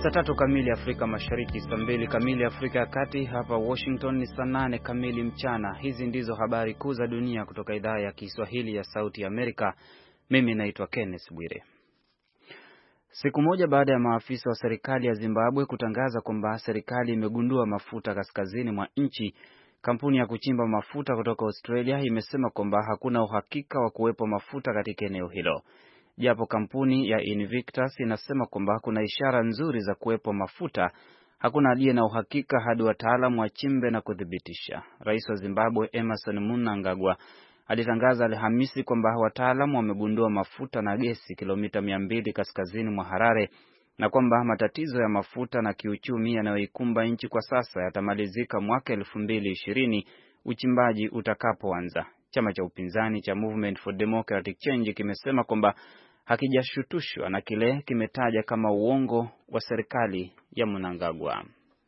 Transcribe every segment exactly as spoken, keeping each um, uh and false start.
Saa tatu kamili Afrika Mashariki, saa mbili kamili Afrika ya Kati. Hapa Washington ni saa nane kamili mchana. Hizi ndizo habari kuu za dunia kutoka idhaa ya Kiswahili ya Sauti ya Amerika. Mimi naitwa Kenneth Bwire. Siku moja baada ya maafisa wa serikali ya Zimbabwe kutangaza kwamba serikali imegundua mafuta kaskazini mwa nchi, kampuni ya kuchimba mafuta kutoka Australia imesema kwamba hakuna uhakika wa kuwepo mafuta katika eneo hilo. Japo kampuni ya Invictus inasema kwamba kuna ishara nzuri za kuwepo mafuta, hakuna aliye na uhakika hadi wataalamu wachimbe na kudhibitisha. Rais wa Zimbabwe Emmerson Mnangagwa alitangaza Alhamisi kwamba wataalamu wamegundua mafuta na gesi kilomita mia mbili kaskazini mwa Harare, na kwamba matatizo ya mafuta na kiuchumi yanayoikumba nchi kwa sasa yatamalizika mwaka elfu mbili ishirini uchimbaji utakapoanza. Chama cha upinzani cha Movement for Democratic Change kimesema kwamba hakijashutushwa na kile kimetaja kama uongo wa serikali ya Mnangagwa.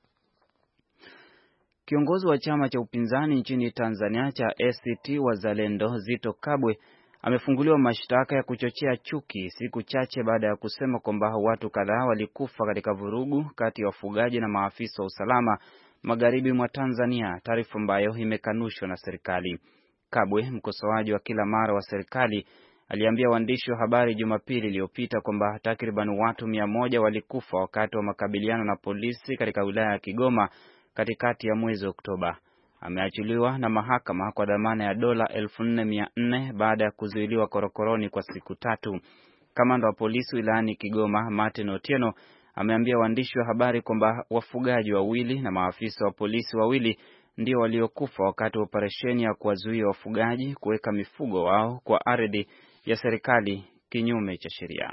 Kiongozi wa chama cha upinzani nchini Tanzania cha A C T Wazalendo, Zitto Kabwe, amefunguliwa mashtaka ya kuchochea chuki siku chache baada ya kusema kwamba watu kadhaa walikufa katika vurugu kati ya wafugaji na maafisa wa usalama magharibi mwa Tanzania, taarifa ambayo imekanushwa na serikali. Kabwe, mkosoaji wa kila mara wa serikali, aliambia waandishi wa habari Jumapili iliyopita kwamba takriban watu mia moja walikufa wakati wa makabiliano na polisi katika wilaya ya Kigoma katikati ya mwezi Oktoba. Ameachiliwa na mahakama kwa dhamana ya dola elfu nne mia nne baada ya kuzuiliwa korokoroni kwa siku tatu. Kamanda wa polisi wilayani Kigoma, Martin Otieno, ameambia waandishi wa habari kwamba wafugaji wawili na maafisa wa polisi wawili ndio waliokufa wakati wa operesheni ya kuwazuia wafugaji kuweka mifugo wao kwa ardhi ya serikali kinyume cha sheria.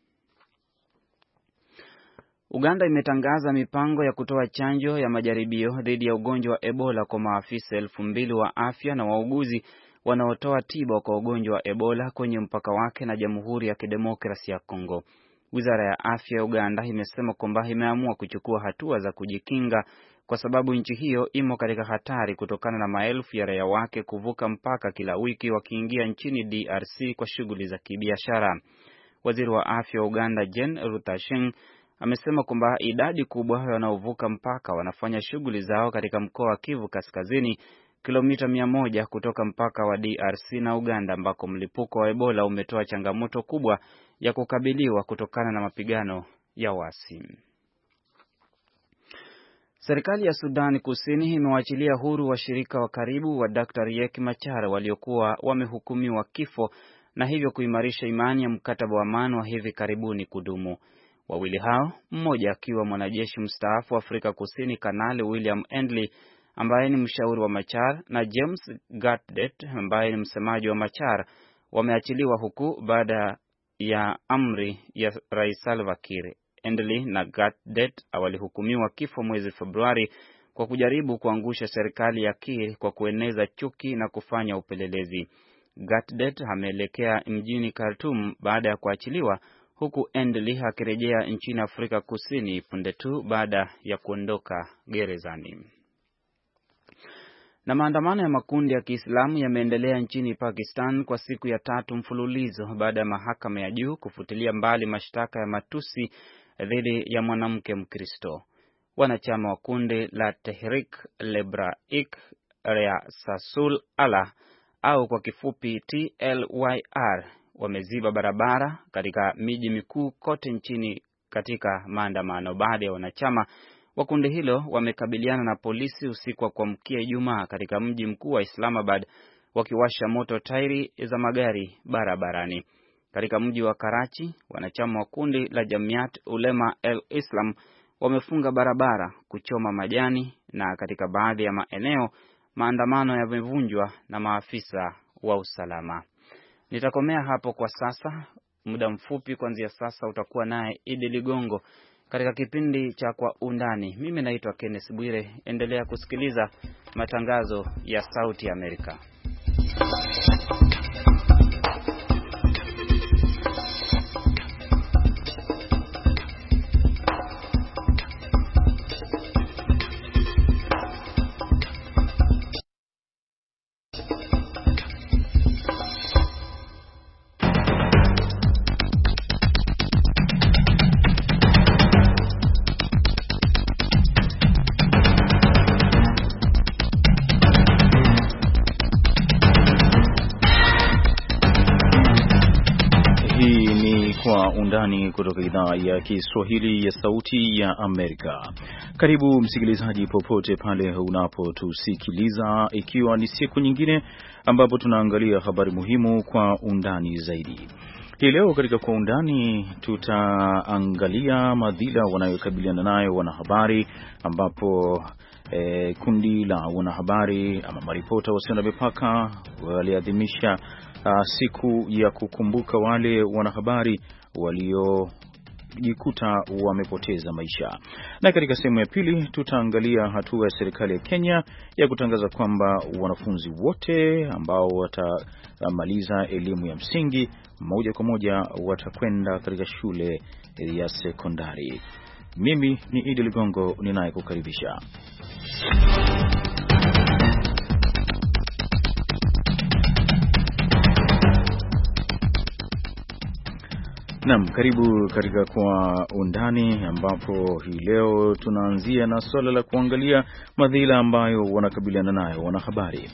Uganda imetangaza mipango ya kutoa chanjo ya majaribio dhidi ya ugonjwa wa Ebola kwa maafisa elfu mbili wa afya na wauguzi wanaotoa tiba kwa ugonjwa wa Ebola kwenye mpaka wake na Jamhuri ya Kidemokrasia ya Kongo. Wizara ya afya ya Uganda imesema kwamba imeamua kuchukua hatua za kujikinga kwa sababu nchi hiyo imo katika hatari kutokana na maelfu ya raia wake kuvuka mpaka kila wiki wakiingia nchini D R C kwa shughuli za kibiashara. Waziri wa afya wa Uganda, Jane Rutasinghe, amesema kwamba idadi kubwa wanaovuka mpaka wanafanya shughuli zao katika mkoa wa Kivu Kaskazini, kilomita mia moja kutoka mpaka wa D R C na Uganda, ambako mlipuko wa Ebola umetoa changamoto kubwa ya kukabiliwa kutokana na mapigano ya wasi. Serikali ya Sudan Kusini imewaachilia huru washirika wa karibu wa Daktari Riek Machar waliokuwa wamehukumiwa kifo na hivyo kuimarisha imani ya mkataba wa amani wa hivi karibuni kudumu. Wawili hao, mmoja akiwa mwanajeshi mstaafu wa Afrika Kusini Kanali William Endley ambaye ni mshauri wa Machar, na James Gatdet ambaye ni msemaji wa Machar, wameachiliwa huku baada ya amri ya Rais Salva Kiir. Endley na Gatdet walihukumiwa kifo mwezi Februari kwa kujaribu kuangusha serikali ya Kiir kwa kueneza chuki na kufanya upelelezi. Gatdet ameelekea mjini Khartoum baada ya kuachiliwa, huku Endley akirejea nchini Afrika Kusini punde tu baada ya kuondoka gerezani. Na maandamano ya makundi ya Kiislamu yameendelea nchini Pakistan kwa siku ya tatu mfululizo baada ya mahakama ya juu kufutilia mbali mashtaka ya matusi dhidi ya mwanamke Mkristo. Wanachama wa kundi la Tehrik Lebraik Riasatul Allah au kwa kifupi T L Y R wameziba barabara katika miji mikuu kote nchini katika maandamano. Baadhi ya wanachama wa kundi hilo wamekabiliana na polisi usiku wa kuamkia Ijumaa katika mji mkuu wa Islamabad, wakiwasha moto tairi za magari barabarani. Katika mji wa Karachi, wanachama wa kundi la Jamiat Ulema El Islam wamefunga barabara, kuchoma majani, na katika baadhi ya maeneo maandamano yamevunjwa na maafisa wa usalama. Nitakomea hapo kwa sasa. Muda mfupi kuanzia sasa utakuwa naye Idi Ligongo katika kipindi cha Kwa Undani. Mimi naitwa Kenneth Bwire. Endelea kusikiliza matangazo ya Sauti ya Amerika. Hii ni Kwa Undani kutoka idhaa ya Kiswahili ya Sauti ya Amerika. Karibu msikilizaji popote pale unapotusikiliza, ikiwa ni siku nyingine ambapo tunaangalia habari muhimu kwa undani zaidi. Hii leo katika Kwa Undani tutaangalia madhila wanayokabiliana nayo wanahabari, ambapo eh, kundi la wanahabari ama maripota wasio na mipaka waliadhimisha uh, siku ya kukumbuka wale wanahabari waliojikuta wamepoteza maisha. Na katika sehemu ya pili tutaangalia hatua ya serikali ya Kenya ya kutangaza kwamba wanafunzi wote ambao watamaliza elimu ya msingi moja kwa moja watakwenda katika shule ya sekondari. Mimi ni Idi Ligongo ninayekukaribisha. Naam, karibu katika Kwa Undani, ambapo hii leo tunaanzia na swala la kuangalia madhila ambayo wanakabiliana nayo wanahabari.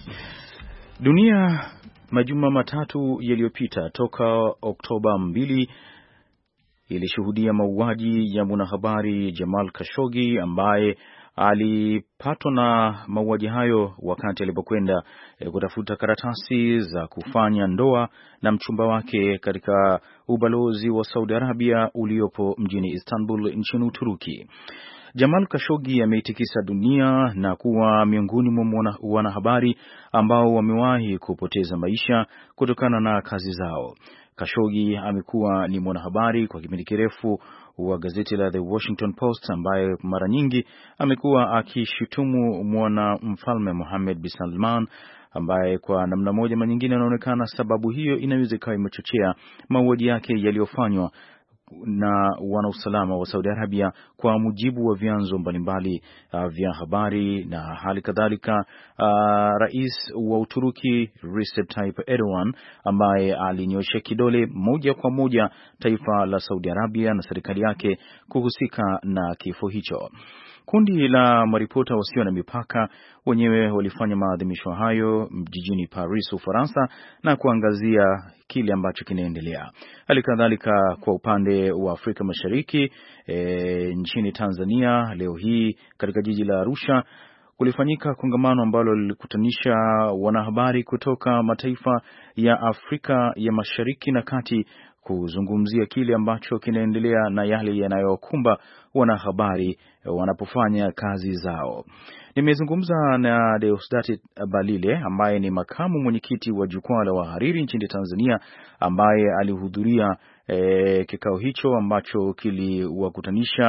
Dunia majuma matatu yaliyopita toka Oktoba mbili ilishuhudia mauaji ya mwanahabari Jamal Khashoggi ambaye alipatwa na mauaji hayo wakati alipokwenda e, kutafuta karatasi za kufanya ndoa na mchumba wake katika ubalozi wa Saudi Arabia uliopo mjini Istanbul nchini Uturuki. Jamal Khashoggi ameitikisa dunia na kuwa miongoni mwa wanahabari ambao wamewahi kupoteza maisha kutokana na kazi zao. Khashoggi amekuwa ni mwanahabari kwa kipindi kirefu wa gazeti la The Washington Post, ambaye mara nyingi amekuwa akishutumu mwana mfalme Mohammed bin Salman, ambaye kwa namna moja ama nyingine anaonekana sababu hiyo inaweza ikawa imechochea mauaji yake yaliyofanywa na wanausalama wa Saudi Arabia, kwa mujibu wa vyanzo mbalimbali uh, vya habari. Na hali kadhalika uh, rais wa Uturuki Recep Tayyip Erdogan, ambaye alinyosha kidole moja kwa moja taifa la Saudi Arabia na serikali yake kuhusika na kifo hicho. Kundi la maripota wasio na mipaka wenyewe walifanya maadhimisho hayo jijini Paris, Ufaransa, na kuangazia kile ambacho kinaendelea. Halikadhalika kwa upande wa Afrika Mashariki, e, nchini Tanzania, leo hii katika jiji la Arusha kulifanyika kongamano ambalo lilikutanisha wanahabari kutoka mataifa ya Afrika ya Mashariki na Kati kuzungumzia kile ambacho kinaendelea na yale yanayokumba wanahabari wanapofanya kazi zao. Nimezungumza na Deusdati Balile ambaye ni makamu mwenyekiti wa jukwaa la wahariri nchini Tanzania, ambaye alihudhuria e, kikao hicho ambacho kiliwakutanisha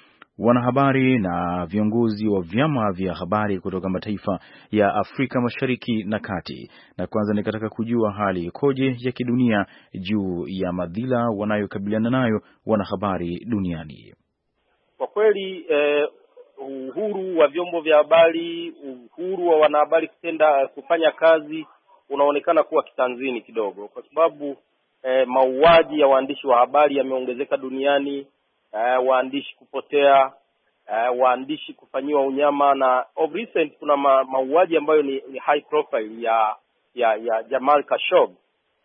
wanahabari na viongozi wa vyama vya habari kutoka mataifa ya Afrika Mashariki na Kati. Na kwanza nikataka kujua hali ikoje ya kidunia juu ya madhila wanayokabiliana nayo wanahabari duniani. Kwa kweli eh, uhuru wa vyombo vya habari, uhuru wa wanahabari kutenda kufanya kazi unaonekana kuwa kitanzini kidogo, kwa sababu eh, mauaji ya waandishi wa habari yameongezeka duniani. Uh, waandishi kupotea, uh, waandishi kufanyiwa unyama, na of recent kuna ma, mauaji ambayo ni, ni high profile ya ya ya Jamal Khashoggi.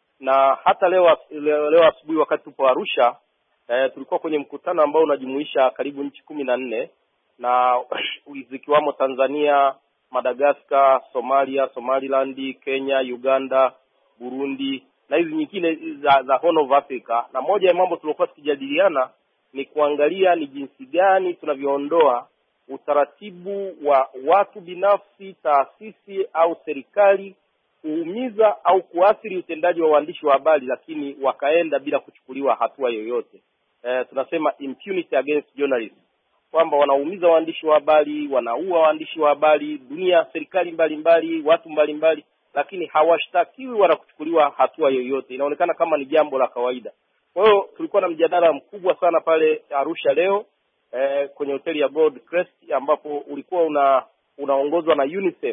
Na hata leo leo, leo asubuhi wakati tupo Arusha, uh, tulikuwa kwenye mkutano ambao unajumuisha karibu nchi kumi na nne na zikiwamo Tanzania, Madagascar, Somalia, Somaliland, Kenya, Uganda, Burundi na hizi nyingine za, za Horn of Africa. Na moja ya mambo tulikuwa tukijadiliana ni kuangalia ni jinsi gani tunavyoondoa utaratibu wa watu binafsi, taasisi au serikali kuumiza au kuathiri utendaji wa waandishi wa habari, lakini wakaenda bila kuchukuliwa hatua yoyote. E, tunasema impunity against journalists, kwamba wanaumiza waandishi wa habari, wanaua waandishi wa habari, dunia, serikali mbalimbali, watu mbalimbali, lakini hawashtakiwi wala kuchukuliwa hatua yoyote. Inaonekana kama ni jambo la kawaida. Kwa hiyo tulikuwa na mjadala mkubwa sana pale Arusha leo eh, kwenye hoteli ya Gold Crest, ambapo ulikuwa una unaongozwa na UNICEF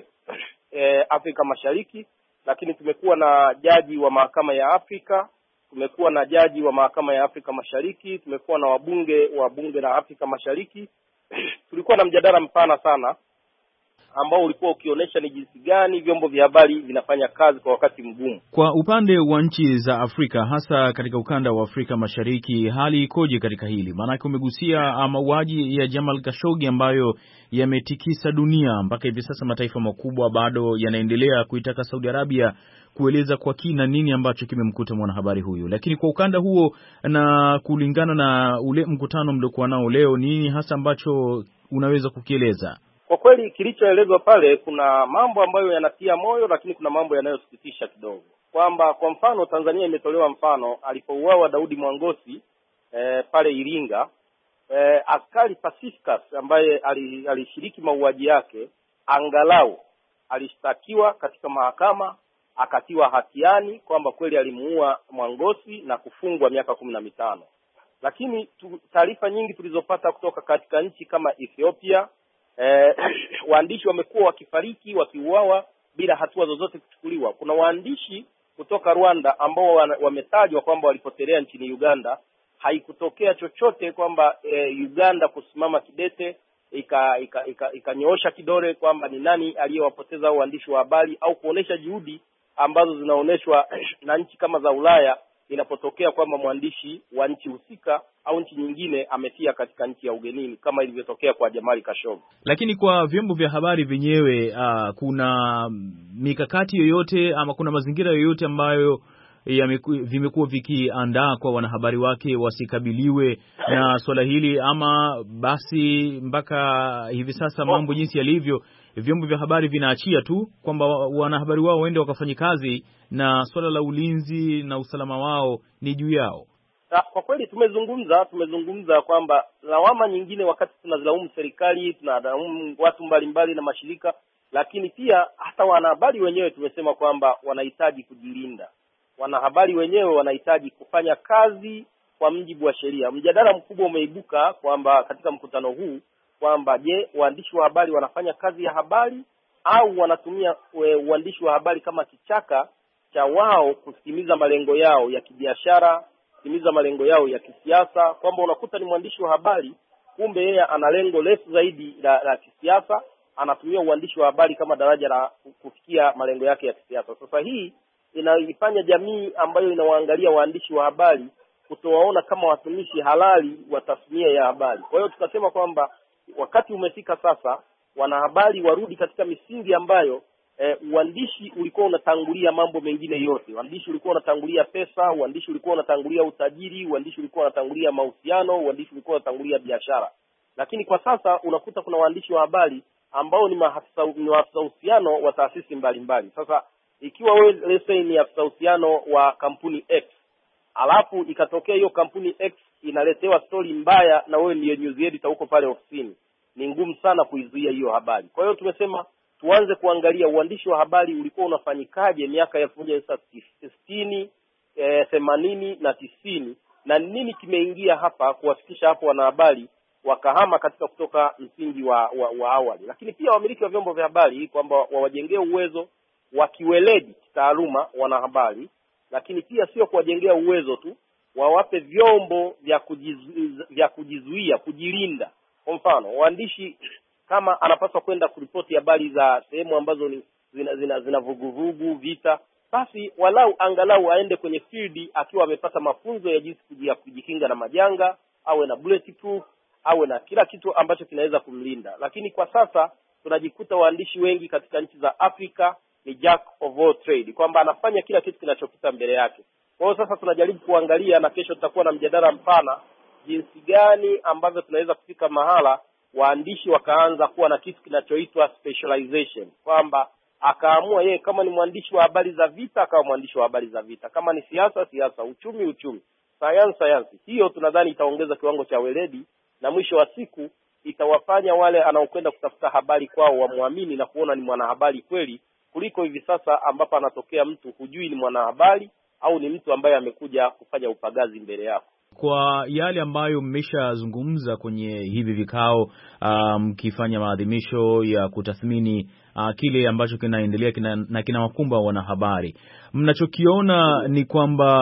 eh, Afrika Mashariki, lakini tumekuwa na jaji wa mahakama ya Afrika, tumekuwa na jaji wa mahakama ya Afrika Mashariki, tumekuwa na wabunge wa bunge la Afrika Mashariki. Tulikuwa na mjadala mpana sana ambao ulikuwa ukionyesha ni jinsi gani vyombo vya habari vinafanya kazi kwa wakati mgumu. Kwa upande wa nchi za Afrika, hasa katika ukanda wa Afrika Mashariki, hali ikoje katika hili? Maanake umegusia mauaji ya Jamal Khashoggi ambayo yametikisa dunia mpaka hivi sasa. Mataifa makubwa bado yanaendelea kuitaka Saudi Arabia kueleza kwa kina nini ambacho kimemkuta mwanahabari huyu. Lakini kwa ukanda huo, na kulingana na ule mkutano mliokuwa nao leo, nini hasa ambacho unaweza kukieleza? Kwa kweli kilichoelezwa pale, kuna mambo ambayo yanatia moyo, lakini kuna mambo yanayosikitisha kidogo. Kwamba kwa mfano Tanzania imetolewa mfano alipouawa Daudi Mwangosi eh, pale Iringa, eh, askari Pacificus ambaye alishiriki mauaji yake angalau alishtakiwa katika mahakama, akatiwa hatiani kwamba kweli alimuua Mwangosi na kufungwa miaka kumi na mitano. Lakini taarifa nyingi tulizopata kutoka katika nchi kama Ethiopia, Eh, waandishi wamekuwa wakifariki, wakiuawa bila hatua zozote kuchukuliwa. Kuna waandishi kutoka Rwanda ambao wametajwa kwamba walipotelea nchini Uganda. Haikutokea chochote kwamba eh, Uganda kusimama kidete ikanyoosha ika, ika, ika kidole kwamba ni nani aliyewapoteza waandishi wa habari, au kuonesha juhudi ambazo zinaoneshwa na nchi kama za Ulaya inapotokea kwamba mwandishi wa nchi husika au nchi nyingine amefia katika nchi ya ugenini kama ilivyotokea kwa Jamal Khashoggi. Lakini kwa vyombo vya habari vyenyewe, uh, kuna mikakati yoyote ama kuna mazingira yoyote ambayo vimekuwa vikiandaa kwa wanahabari wake wasikabiliwe na swala hili, ama basi mpaka hivi sasa mambo jinsi yalivyo, vyombo vya habari vinaachia tu kwamba wanahabari wao waende wakafanye kazi na swala la ulinzi na usalama wao ni juu yao? Kwa kweli tumezungumza tumezungumza kwamba lawama nyingine, wakati tunazilaumu serikali, tunalaumu watu mbalimbali na mashirika, lakini pia hata wanahabari wenyewe tumesema kwamba wanahitaji kujilinda. Wanahabari wenyewe wanahitaji kufanya kazi kwa mujibu wa sheria. Mjadala mkubwa umeibuka kwamba katika mkutano huu kwamba je, waandishi wa habari wanafanya kazi ya habari au wanatumia uandishi wa habari kama kichaka cha wao kutimiza malengo yao ya kibiashara, kutimiza malengo yao ya kisiasa, kwamba unakuta ni mwandishi wa habari kumbe yeye ana lengo refu zaidi la, la kisiasa, anatumia uandishi wa habari kama daraja la kufikia malengo yake ya kisiasa. Sasa hii inaifanya jamii ambayo inawaangalia waandishi wa habari kutowaona kama watumishi halali wa tasnia ya habari. Kwa hiyo tukasema kwamba wakati umefika sasa wanahabari warudi katika misingi ambayo eh, uandishi ulikuwa unatangulia mambo mengine yote. Uandishi ulikuwa unatangulia pesa, uandishi ulikuwa unatangulia utajiri, uandishi ulikuwa unatangulia mahusiano, uandishi ulikuwa unatangulia biashara. Lakini kwa sasa unakuta kuna waandishi wa habari ambao ni maafisa ni maafisa uhusiano wa taasisi mbalimbali. Sasa ikiwa wewe let's say ni afisa uhusiano wa kampuni X, alafu ikatokea hiyo kampuni X inaletewa story mbaya na wewe ndiye news editor huko pale ofisini, ni ngumu sana kuizuia hiyo habari. Kwa hiyo tumesema tuanze kuangalia uandishi wa habari ulikuwa unafanyikaje miaka ya elfu moja mia tisa sitini, eh, themanini na tisini, na nini kimeingia hapa kuwafikisha hapo wanahabari wakahama katika kutoka msingi wa, wa, wa awali. Lakini pia wamiliki wa vyombo vya habari kwamba wawajengee uwezo wa kiweledi kitaaluma wanahabari, lakini pia sio kuwajengea uwezo tu, wawape vyombo vya kujizuia, vya kujizuia, kujilinda. Kwa mfano, waandishi kama anapaswa kwenda kuripoti habari za sehemu ambazo ni zina zina, zina vuguvugu, vita, basi walau angalau aende kwenye field akiwa amepata mafunzo ya jinsi ya kujikinga na majanga, awe na bulletproof, awe na kila kitu ambacho kinaweza kumlinda. Lakini kwa sasa tunajikuta waandishi wengi katika nchi za Afrika ni jack of all trade, kwamba anafanya kila kitu kinachopita mbele yake. Kwa hiyo sasa tunajaribu kuangalia, na kesho tutakuwa na mjadala mpana jinsi gani ambavyo tunaweza kufika mahala waandishi wakaanza kuwa na kitu kinachoitwa specialization, kwamba akaamua yeye kama ni mwandishi wa habari za vita akawa mwandishi wa habari za vita, kama ni siasa siasa, uchumi uchumi, sayansi sayansi. Hiyo tunadhani itaongeza kiwango cha weledi, na mwisho wa siku itawafanya wale anaokwenda kutafuta habari kwao wamwamini na kuona ni mwanahabari kweli, kuliko hivi sasa ambapo anatokea mtu hujui ni mwanahabari au ni mtu ambaye amekuja kufanya upagazi mbele yako. Kwa yale ambayo mmeshazungumza kwenye hivi vikao, mkifanya um, maadhimisho ya kutathmini uh, kile ambacho kinaendelea kina, na kinawakumba wanahabari, mnachokiona ni kwamba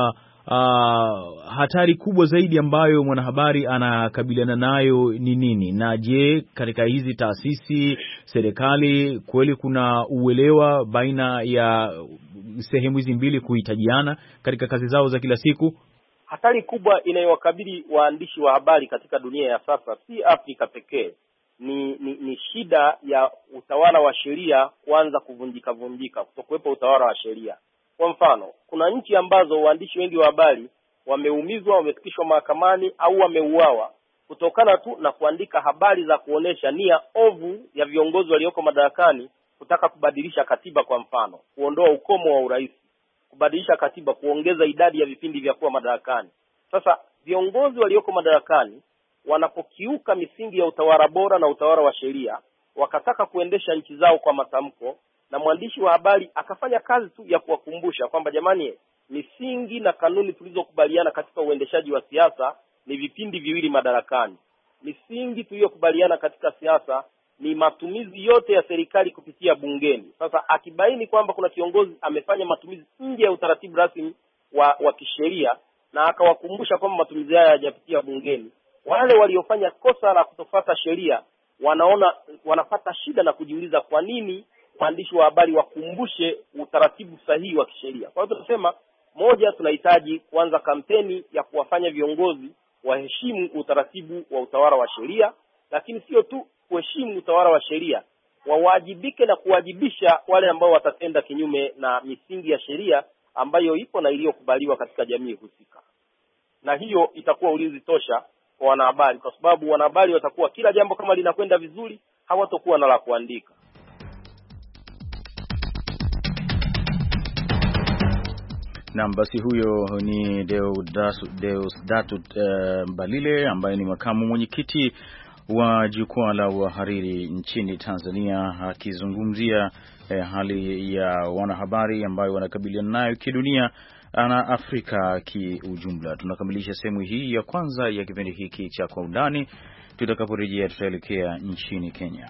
uh, hatari kubwa zaidi ambayo mwanahabari anakabiliana nayo ni nini? Na je, katika hizi taasisi, serikali, kweli kuna uelewa baina ya sehemu hizi mbili kuhitajiana katika kazi zao za kila siku? Hatari kubwa inayowakabili waandishi wa habari katika dunia ya sasa si Afrika pekee. Ni, ni ni shida ya utawala wa sheria kuanza kuvunjika vunjika, kutokuwepo utawala wa sheria. Kwa mfano, kuna nchi ambazo waandishi wengi wa habari wameumizwa, wamefikishwa mahakamani au wameuawa kutokana tu na kuandika habari za kuonesha nia ovu ya viongozi walioko madarakani kutaka kubadilisha katiba, kwa mfano, kuondoa ukomo wa urais, kubadilisha katiba, kuongeza idadi ya vipindi vya kuwa madarakani. Sasa viongozi walioko madarakani wanapokiuka misingi ya utawala bora na utawala wa sheria, wakataka kuendesha nchi zao kwa matamko, na mwandishi wa habari akafanya kazi tu ya kuwakumbusha kwamba jamani, misingi na kanuni tulizokubaliana katika uendeshaji wa siasa ni vipindi viwili madarakani. Misingi tuliyokubaliana katika siasa ni matumizi yote ya serikali kupitia bungeni. Sasa akibaini kwamba kuna kiongozi amefanya matumizi nje ya utaratibu rasmi wa, wa kisheria, na akawakumbusha kwamba matumizi haya hayajapitia bungeni, wale waliofanya kosa la kutofuata sheria wanaona wanapata shida na kujiuliza kwa nini waandishi wa habari wakumbushe utaratibu sahihi wa kisheria. Kwa hiyo tunasema, moja, tunahitaji kuanza kampeni ya kuwafanya viongozi waheshimu utaratibu wa utawala wa sheria, lakini sio tu kuheshimu utawala wa sheria, wawajibike na kuwajibisha wale ambao watatenda kinyume na misingi ya sheria ambayo ipo na iliyokubaliwa katika jamii husika. Na hiyo itakuwa ulinzi tosha kwa wanahabari, kwa sababu wanahabari watakuwa kila jambo kama linakwenda vizuri, hawatakuwa na la kuandika. Na basi huyo ni Deodatus uh, Balile ambaye ni makamu mwenyekiti wa jukwaa la wahariri nchini Tanzania, akizungumzia eh, hali ya wanahabari ambayo wanakabiliana nayo kidunia na Afrika kiujumla. Tunakamilisha sehemu hii ya kwanza ya kipindi hiki cha Kwa Undani. Tutakaporejea tutaelekea nchini Kenya.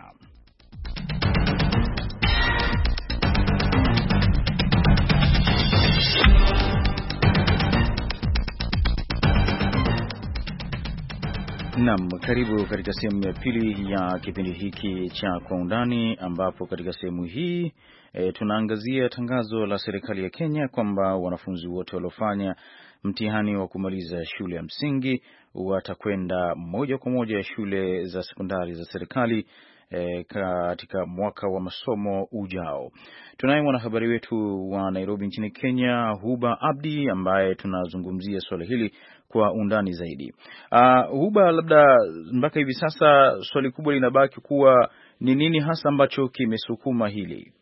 Naam, karibu katika sehemu ya pili ya kipindi hiki cha Kwa Undani, ambapo katika sehemu hii e, tunaangazia tangazo la serikali ya Kenya kwamba wanafunzi wote waliofanya mtihani wa kumaliza shule ya msingi watakwenda moja kwa moja shule za sekondari za serikali e, katika mwaka wa masomo ujao. Tunaye mwanahabari wetu wa Nairobi nchini Kenya, Huba Abdi, ambaye tunazungumzia swala hili kwa undani zaidi. Uh, Huba, labda mpaka hivi sasa swali kubwa linabaki kuwa ni nini hasa ambacho kimesukuma hili?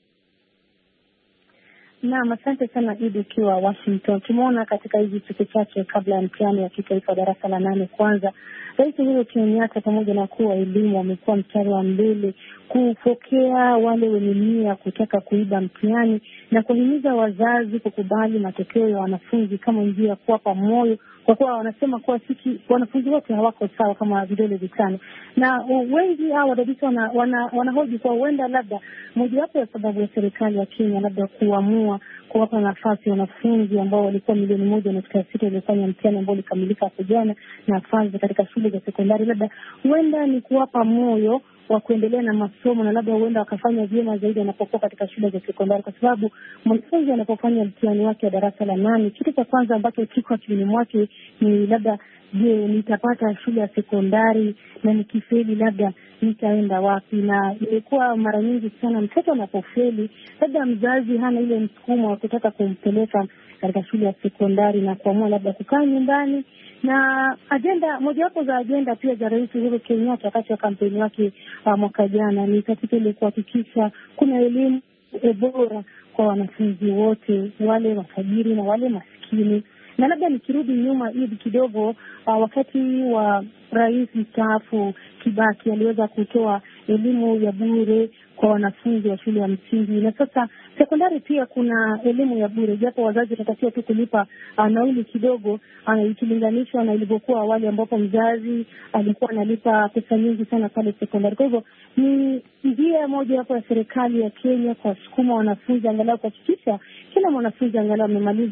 Naam, asante sana Idi, ukiwa Washington. Tumeona katika hizi siku chache kabla ya mtihani wa kitaifa darasa la nane kwanza, Rais Uhuru Kenyatta pamoja na kuwa elimu wamekuwa mstari wa mbele kupokea wale wenye nia kutaka kuiba mtihani na kuhimiza wazazi kukubali matokeo ya wanafunzi kama njia ya kuwapa moyo, kwa kuwa wanasema kuwa siki wanafunzi wote hawako sawa kama vidole vitano. Na wengi hao wadadisi wana, wana, wanahoji kwa huenda labda mojawapo ya sababu ya serikali ya Kenya labda kuamua kuwapa nafasi wanafunzi ambao walikuwa milioni moja nukta sita waliofanya mtihani ambao ulikamilika hapo jana na nafasi katika shule za sekondari, labda huenda ni kuwapa moyo wa kuendelea na masomo, na labda huenda wakafanya vyema zaidi anapokuwa katika shule za sekondari, kwa sababu mwanafunzi anapofanya mtihani wake wa darasa la nane, kitu cha kwanza ambacho kiko akilini mwake ni labda, je, nitapata shule ya sekondari, na nikifeli labda nitaenda wapi? Na ilikuwa mara nyingi sana mtoto anapofeli, labda mzazi hana ile msukumo wa kutaka kumpeleka katika shule ya sekondari na kuamua labda kukaa nyumbani. Na agenda mojawapo za agenda pia za Rais Uhuru Kenyatta wakati wa kampeni wake uh, mwaka jana ni katika ile kuhakikisha kuna elimu bora kwa wanafunzi wote, wale matajiri na wale maskini. Na labda nikirudi nyuma hivi kidogo, uh, wakati wa Rais mstaafu Kibaki aliweza kutoa elimu ya bure kwa wanafunzi wa shule ya msingi, na sasa sekondari pia kuna elimu ya bure, japo wazazi watatakiwa tu kulipa uh, nauli kidogo uh, ikilinganishwa na ilivyokuwa awali ambapo mzazi alikuwa analipa pesa nyingi sana pale sekondari. Kwa hivyo ni njia moja hapo ya serikali ya Kenya kwa sukuma wanafunzi angalau kuhakikisha kila mwanafunzi angalau amemaliza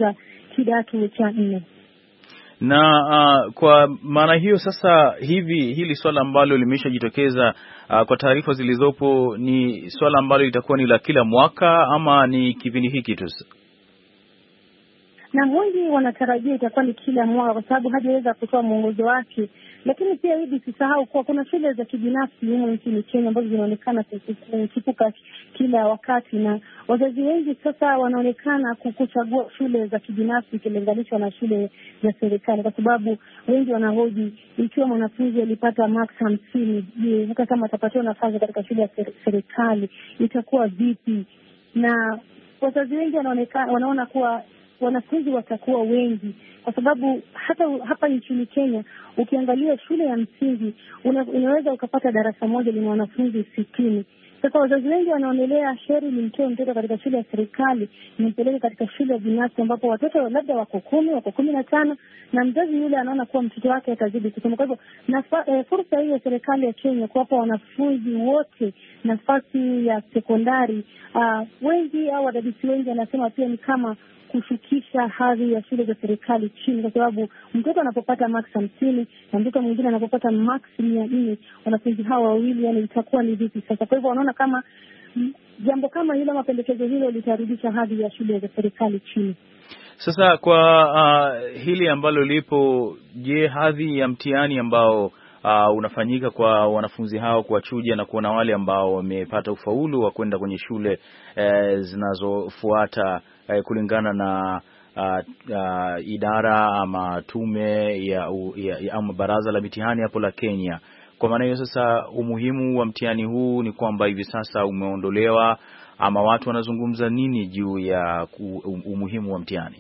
kidato cha nne. Na uh, kwa maana hiyo sasa hivi hili swala ambalo limeshajitokeza uh, kwa taarifa zilizopo ni swala ambalo litakuwa ni la kila mwaka ama ni kipindi hiki tu? Na wengi wanatarajia itakuwa ni kila mwaka kwa sababu hajaweza kutoa mwongozo wake. Lakini pia hivi sisahau kuwa kuna shule za kibinafsi huko nchini Kenya ambazo zinaonekana kuchipuka kila wakati, na wazazi wengi sasa wanaonekana kuchagua shule za kibinafsi ikilinganishwa na shule za serikali, kwa sababu wengi wanahoji ikiwa mwanafunzi alipata max hamsini, je, hata kama atapatiwa nafasi katika shule ya serikali itakuwa vipi? Na wazazi wengi wanaonekana wanaona kuwa wanafunzi watakuwa wengi, kwa sababu hata hapa nchini Kenya ukiangalia shule ya msingi una, unaweza ukapata darasa moja lina wanafunzi sitini. Sasa wazazi wengi wanaonelea heri nimtoe mtoto katika shule ya serikali nimpeleke katika shule ya binafsi ambapo watoto labda wako kumi, wako kumi na tano, na mzazi yule anaona kuwa mtoto wake atazidi kusoma. Kwa hivyo e, fursa hii ya serikali ya Kenya kuwapa wanafunzi wote nafasi ya sekondari, uh, wengi au wadadisi wengi wanasema pia ni kama kushukisha hadhi ya shule za serikali chini, kwa sababu mtoto anapopata max hamsini na mtoto mwingine anapopata max mia nne, wanafunzi hawa wawili yani itakuwa ni vipi sasa? Kwa hivyo wanaona kama jambo kama hilo, mapendekezo hilo litarudisha hadhi ya shule za serikali chini. Sasa kwa uh, hili ambalo lipo, je, hadhi ya mtihani ambao uh, unafanyika kwa wanafunzi hao kuwachuja na kuona wale ambao wamepata ufaulu wa kwenda kwenye shule eh, zinazofuata eh, kulingana na uh, uh, idara ama tume ya, ya, ya ama baraza la mitihani hapo la Kenya. Kwa maana hiyo sasa umuhimu wa mtihani huu ni kwamba hivi sasa umeondolewa, ama watu wanazungumza nini juu ya umuhimu wa mtihani?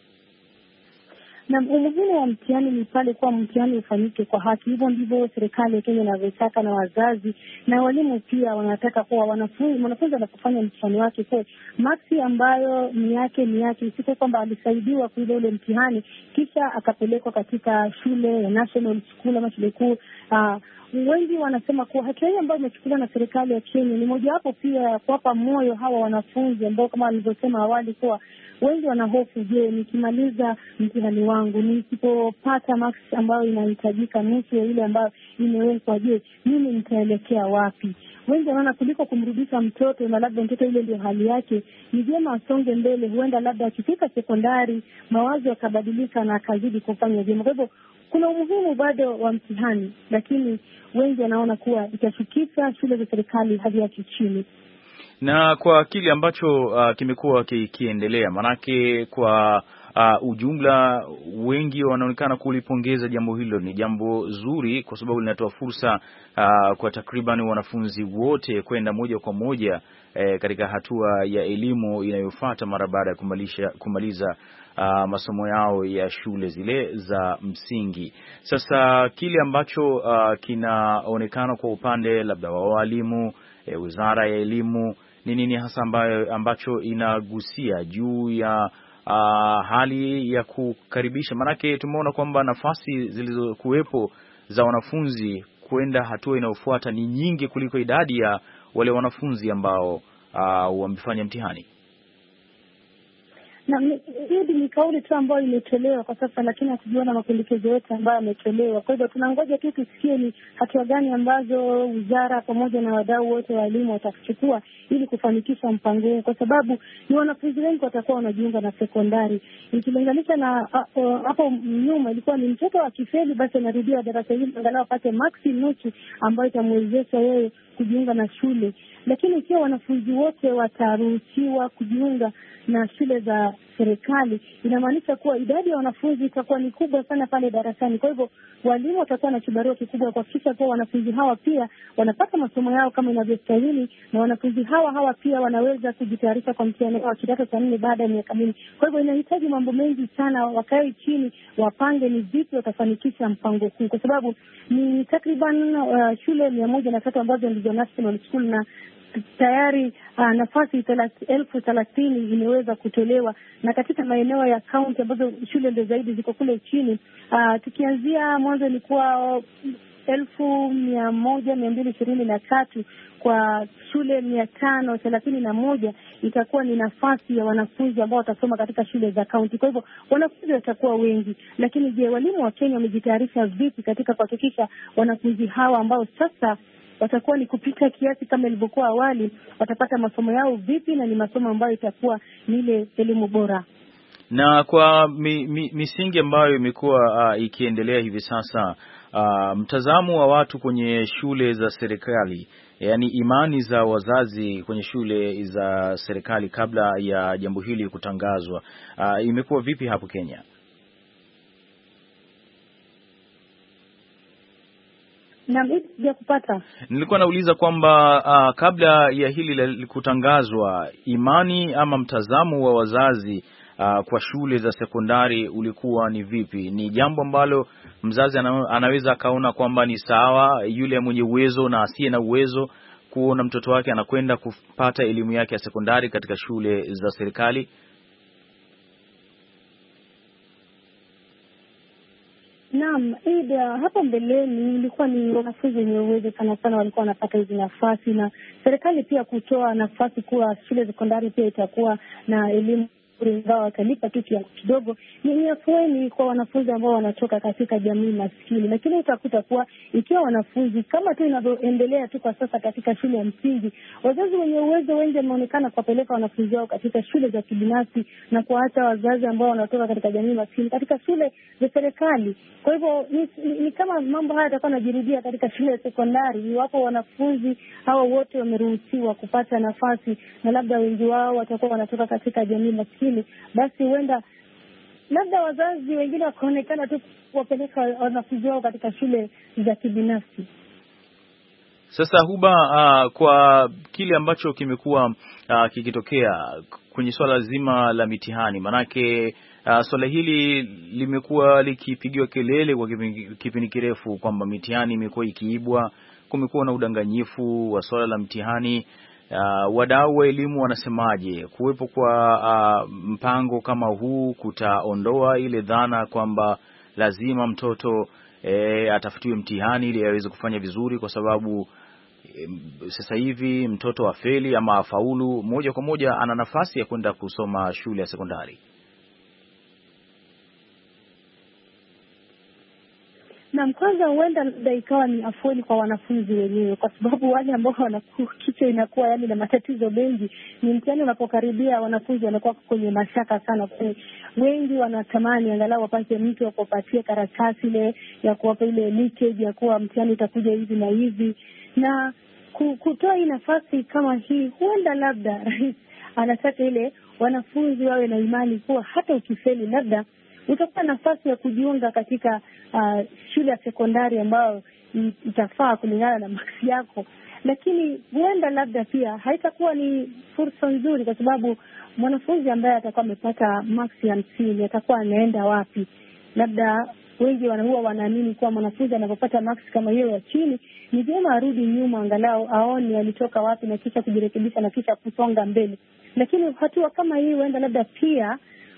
Na umuhimu wa mtihani ni pale kwa mtihani ufanyike kwa haki. Hivyo ndivyo serikali ya Kenya inavyotaka, na wazazi na walimu pia wanataka kuwa wanafunzi mwanafunzi anapofanya mtihani wake kwa maksi ambayo ni yake ni yake, isiko kwamba alisaidiwa kuile ule mtihani kisha akapelekwa katika shule ya national school ama shule kuu. Uh, wengi wanasema kuwa hatua hii ambayo imechukuliwa na serikali ya Kenya ni mojawapo pia ya kuwapa moyo hawa wanafunzi ambao kama walivyosema awali kuwa wengi wanahofu, je, nikimaliza mtihani wangu nisipopata max ambayo inahitajika nusu ya ile ambayo imewekwa, je, mimi nitaelekea wapi? Wengi wanaona kuliko kumrudisha mtoto na labda mtoto ile ndio hali yake, ni vyema asonge mbele, huenda labda akifika sekondari mawazo yakabadilika na akazidi kufanya vyema. Kwa hivyo kuna umuhimu bado wa mtihani, lakini wengi wanaona kuwa itashukisha shule za serikali hadi yake chini. Na kwa kile ambacho uh, kimekuwa kikiendelea, manake kwa uh, ujumla wengi wanaonekana kulipongeza jambo hilo. Ni jambo zuri kwa sababu linatoa fursa uh, kwa takriban wanafunzi wote kwenda moja kwa moja eh, katika hatua ya elimu inayofuata mara baada ya kumalisha, kumaliza uh, masomo yao ya shule zile za msingi. Sasa kile ambacho uh, kinaonekana kwa upande labda wa walimu, eh, Wizara ya Elimu, ni nini hasa ambayo ambacho inagusia juu ya uh, hali ya kukaribisha? Manake tumeona kwamba nafasi zilizokuwepo za wanafunzi kwenda hatua inayofuata ni nyingi kuliko idadi ya wale wanafunzi ambao uh, wamefanya mtihani. Na hiyo ni kauli tu ambayo imetolewa kwa sasa, lakini hatujaona mapendekezo yote ambayo yametolewa. Kwa hivyo tunangoja tu tusikie ni hatua gani ambazo wizara pamoja na wadau wote wa elimu watachukua ili kufanikisha mpango huu, kwa sababu ni wanafunzi wengi watakuwa wanajiunga na sekondari. Ikilinganisha na hapo nyuma ilikuwa ni mtoto wa kifeli basi anarudia darasa hili angalau apate maksi nusu ambayo itamwezesha yeye kujiunga na shule. Lakini ikiwa wanafunzi wote wataruhusiwa kujiunga na shule za serikali, inamaanisha kuwa idadi ya wanafunzi itakuwa ni kubwa sana pale darasani. Kwa hivyo walimu watakuwa na kibarua kikubwa kuhakikisha kuwa wanafunzi hawa pia wanapata masomo yao kama inavyostahili, na wanafunzi hawa hawa pia wanaweza kujitayarisha kwa mtihani wa kidato cha nne baada ya miaka mingi. Kwa hivyo inahitaji mambo mengi sana, wakae chini wapange ni vipi watafanikisha mpango huu, kwa sababu ni takriban uh, shule mia moja na tatu ambazo ndizo national school, na tayari uh, nafasi elfu thelathini imeweza kutolewa, na katika maeneo ya kaunti ambazo shule ndio zaidi ziko kule chini. Uh, tukianzia mwanzo ilikuwa uh, elfu mia moja mia mbili ishirini na tatu kwa shule mia tano thelathini na moja itakuwa ni nafasi ya wanafunzi ambao watasoma katika shule za kaunti. Kwa hivyo wanafunzi watakuwa wengi, lakini je, walimu wa Kenya wamejitayarisha vipi katika kuhakikisha wanafunzi hawa ambao sasa watakuwa ni kupita kiasi kama ilivyokuwa awali, watapata masomo yao vipi, na ni masomo ambayo itakuwa ni ile elimu bora? Na kwa mi, mi, misingi ambayo imekuwa uh, ikiendelea hivi sasa, uh, mtazamo wa watu kwenye shule za serikali, yaani imani za wazazi kwenye shule za serikali kabla ya jambo hili kutangazwa, uh, imekuwa vipi hapo Kenya? Na mimi kupata nilikuwa nauliza kwamba uh, kabla ya hili kutangazwa, imani ama mtazamo wa wazazi uh, kwa shule za sekondari ulikuwa ni vipi? Ni jambo ambalo mzazi anaweza akaona kwamba ni sawa, yule mwenye uwezo na asiye na uwezo kuona mtoto wake anakwenda kupata elimu yake ya sekondari katika shule za serikali? Naam, Ida, hapo mbeleni ilikuwa ni wanafunzi wenye uwezo sana sana walikuwa wanapata hizi nafasi, na serikali pia kutoa nafasi kuwa shule sekondari pia itakuwa na elimu ingawa watalipa tu kidogo. Ni afueni kwa wanafunzi ambao wanatoka katika jamii maskini, lakini utakuta kuwa ikiwa wanafunzi kama tu inavyoendelea tu kwa sasa katika shule ya msingi, wazazi wenye uwezo wengi wameonekana kuwapeleka wanafunzi wao katika shule za kibinafsi na kuacha wazazi ambao wanatoka katika jamii maskini katika shule za serikali. Kwa hivyo ni, ni, ni kama mambo haya yatakuwa yanajirudia katika shule ya sekondari iwapo wanafunzi hawa wote wameruhusiwa kupata nafasi na labda wengi wao watakuwa wanatoka katika jamii maskini, basi huenda labda wazazi wengine wakaonekana tu kuwapeleka wanafunzi wao katika shule za kibinafsi. Sasa Huba, uh, kwa kile ambacho kimekuwa uh, kikitokea kwenye swala zima la mitihani, manake uh, swala hili limekuwa likipigiwa kelele kwa kipindi kirefu kwamba mitihani imekuwa ikiibwa, kumekuwa na udanganyifu wa swala la mtihani. Uh, wadau wa elimu wanasemaje? Kuwepo kwa uh, mpango kama huu kutaondoa ile dhana kwamba lazima mtoto e, atafutiwe mtihani ili aweze kufanya vizuri, kwa sababu e, sasa hivi mtoto afeli ama afaulu moja kwa moja ana nafasi ya kwenda kusoma shule ya sekondari. Na kwanza huenda labda ikawa ni afueni kwa wanafunzi wenyewe, kwa sababu wale ambao wanakuwa kichwa inakuwa yani na matatizo mengi, ni mtihani unapokaribia wanafunzi wanakuwa kwenye mashaka sana. Kwa wengi wanatamani angalau wapate mtu wa kupatia karatasi ile ya kuwapa ile leakage ya kuwa mtihani utakuja hivi na hivi, na kutoa hii nafasi kama hii, huenda labda rais anataka ile wanafunzi wawe na imani kuwa hata ukifeli labda utakuwa nafasi ya kujiunga katika uh, shule ya sekondari ambayo itafaa kulingana na maksi yako. Lakini huenda labda pia haitakuwa ni fursa nzuri, kwa sababu mwanafunzi ambaye atakuwa amepata maksi hamsini atakuwa anaenda wapi? Labda wengi wanahuwa wanaamini kuwa mwanafunzi anapopata maksi kama hiyo ya chini ni vyema arudi nyuma angalau aone alitoka wapi na kisha kujirekebisha na kisha kusonga mbele. Lakini hatua kama hii huenda labda pia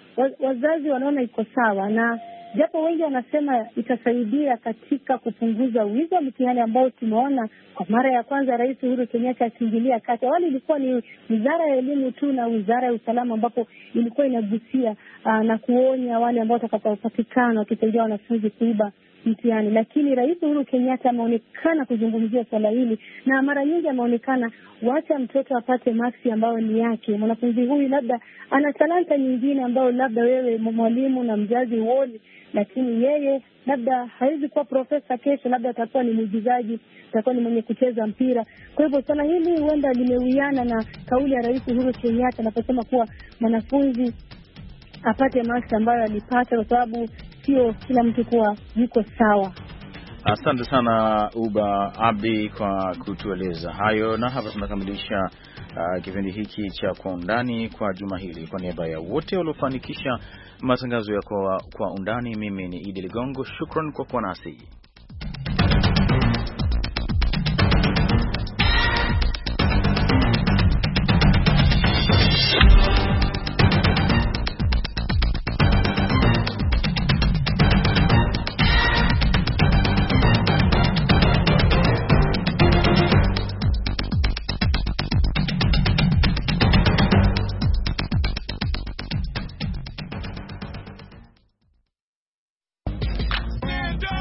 wazazi wanaona iko sawa, na japo wengi wanasema itasaidia katika kupunguza wizi wa mitihani ambao tumeona kwa mara ya kwanza Rais Uhuru Kenyatta akiingilia kati. Awali ilikuwa ni Wizara ya Elimu tu na Wizara ya Usalama ambapo ilikuwa inagusia uh, na kuonya wale ambao watakapopatikana wakisaidia wanafunzi kuiba mtihani, lakini Rais Uhuru Kenyatta ameonekana kuzungumzia swala hili, na mara nyingi ameonekana wacha mtoto apate maksi ambayo ni yake. Mwanafunzi huyu labda ana talanta nyingine ambayo labda wewe mwalimu na mzazi huoni, lakini yeye labda hawezi kuwa profesa kesho, labda atakuwa ni mwigizaji, atakuwa ni mwenye kucheza mpira. Kwa hivyo swala hili huenda limewiana na kauli ya Rais Uhuru Kenyatta anaposema kuwa mwanafunzi apate maksi ambayo alipata, kwa sababu sio kila mtu kuwa yuko sawa. Asante sana Uba Abdi kwa kutueleza hayo, na hapa tunakamilisha uh, kipindi hiki cha Kwa Undani kwa juma hili. Kwa niaba ya wote waliofanikisha matangazo ya Kwa, kwa Undani, mimi ni Idi Ligongo. Shukran kwa kuwa nasi.